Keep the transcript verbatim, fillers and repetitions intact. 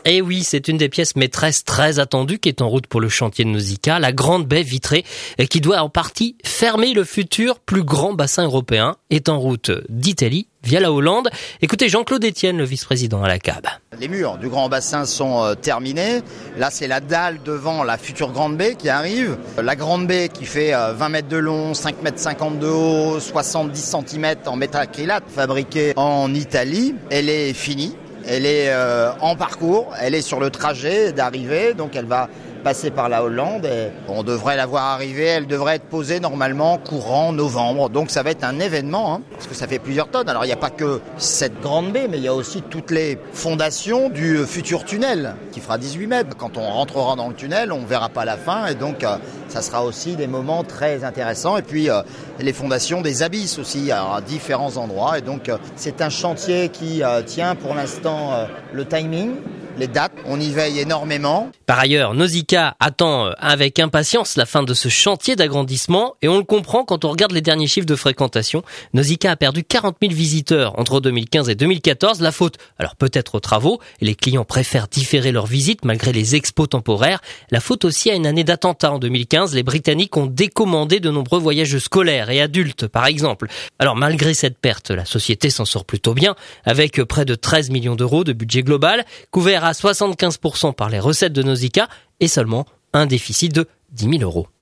Et oui, c'est une des pièces maîtresses très attendues qui est en route pour le chantier de Nausicaa, la grande baie vitrée qui doit en partie fermer le futur plus grand bassin européen, est en route d'Italie via la Hollande. Écoutez Jean-Claude Etienne, le vice-président à la C A B. Les murs du grand bassin sont euh, terminés. Là, c'est la dalle devant la future grande baie qui arrive. La grande baie qui fait euh, vingt mètres de long, cinq mètres cinquante de haut, soixante-dix centimètres en métacrylate, fabriquée en Italie. Elle est finie. Elle est euh, en parcours, elle est sur le trajet d'arrivée, donc elle va passer par la Hollande et on devrait la voir arriver, elle devrait être posée normalement courant novembre. Donc ça va être un événement, hein, parce que ça fait plusieurs tonnes. Alors il n'y a pas que cette grande baie, mais il y a aussi toutes les fondations du futur tunnel qui fera dix-huit mètres. Quand on rentrera dans le tunnel, on ne verra pas la fin et donc euh, ça sera aussi des moments très intéressants. Et puis euh, les fondations des abysses aussi à différents endroits. Et donc euh, c'est un chantier qui euh, tient pour l'instant euh, le timing. Les dates, on y veille énormément. Par ailleurs, Nausicaa attend avec impatience la fin de ce chantier d'agrandissement et on le comprend quand on regarde les derniers chiffres de fréquentation. Nausicaa a perdu quarante mille visiteurs entre deux mille quinze et deux mille quatorze. La faute, alors peut-être aux travaux, et les clients préfèrent différer leur visite malgré les expos temporaires. La faute aussi à une année d'attentat en deux mille quinze. Les Britanniques ont décommandé de nombreux voyages scolaires et adultes, par exemple. Alors malgré cette perte, la société s'en sort plutôt bien, avec près de treize millions d'euros de budget global, couvert à soixante-quinze pour cent par les recettes de Nausicaa et seulement un déficit de dix mille euros.